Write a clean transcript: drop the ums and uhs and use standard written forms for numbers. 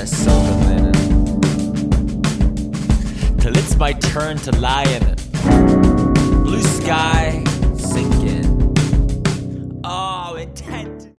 the silver linen, till it's my turn to lie in it. Blue sky,